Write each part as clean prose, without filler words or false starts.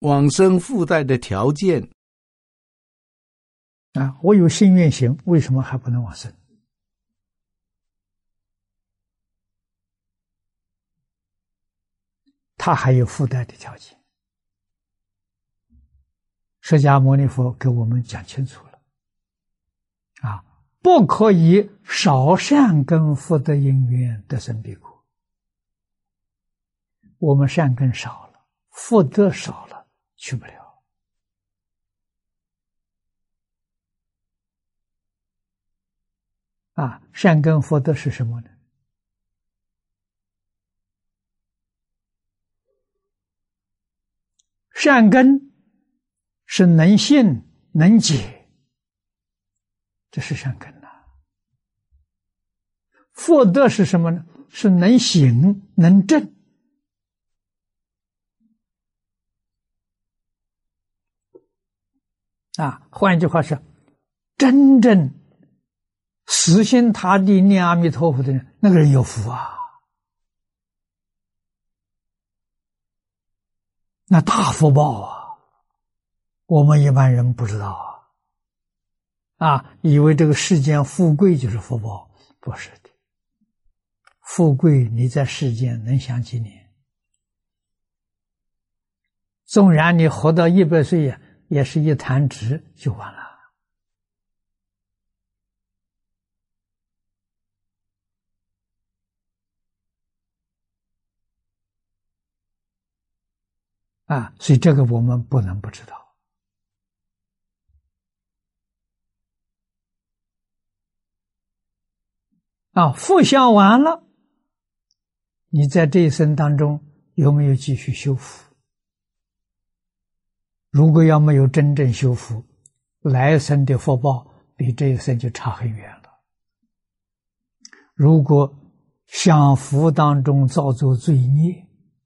往生附带的条件啊，我有信愿行，为什么还不能往生？他还有附带的条件。释迦牟尼佛给我们讲清楚了，啊，不可以少善根福德因缘得生彼国。我们善根少了，福德少了，去不了。啊，善根福德是什么呢？善根是能信能解，这是善根呐。福德是什么呢？是能行能正。啊，换一句话是，真正死心塌地念阿弥陀佛的人，那个人有福啊，那大福报啊，我们一般人不知道啊，以为这个世间富贵就是福报，不是的。富贵你在世间能享几年？纵然你活到100岁也是一弹指就完了。啊，所以这个我们不能不知道。啊，福享完了，你在这一生当中有没有继续修福？如果要没有真正修福，来生的福报比这一生就差很远了。如果享福当中造作罪孽，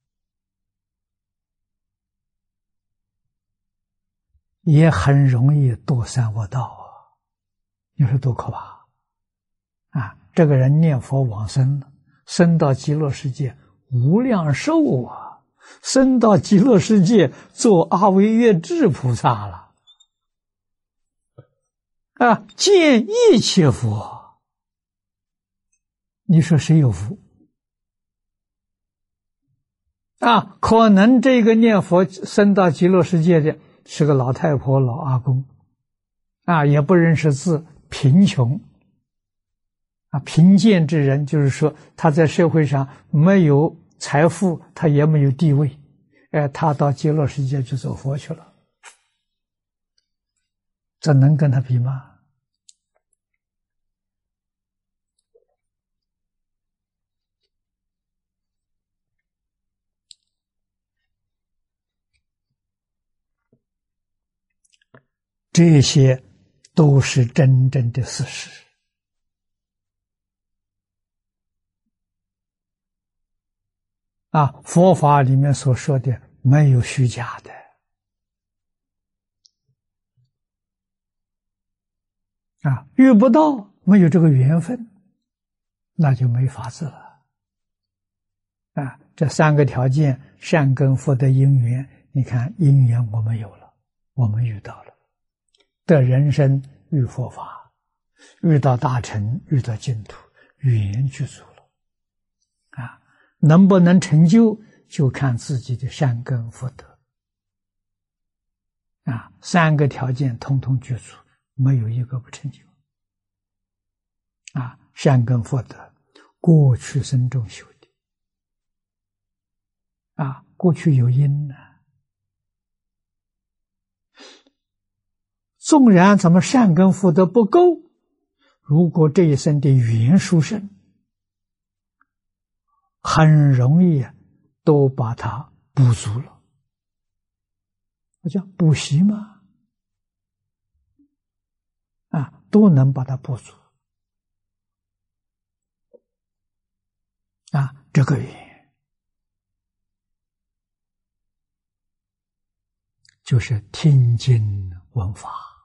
也很容易堕三恶道啊！你说多可怕啊！这个人念佛往生了，升到极乐世界无量寿啊，升到极乐世界做阿惟越致菩萨了啊，见一切佛。你说谁有福啊？可能这个念佛升到极乐世界的是个老太婆、老阿公啊，也不认识字，贫穷啊，贫贱之人，就是说他在社会上没有财富，他也没有地位，他到极乐世界去走佛去了，这能跟他比吗？这些都是真正的事实啊！佛法里面所说的没有虚假的啊，遇不到，没有这个缘分，那就没法子了啊！这3个条件，善根福德因缘，你看因缘我们有了，我们遇到了，得人生遇佛法，遇到大乘，遇到净土，缘具足了啊！能不能成就，就看自己的善根福德啊！3个条件通通具足，没有一个不成就啊！善根福德，过去生中修的啊，过去有因呢。纵然咱们善根福德不够，如果这一生的缘殊胜，很容易都把它补足了。我叫补习嘛，啊，都能把它补足啊，这个缘就是听经闻法。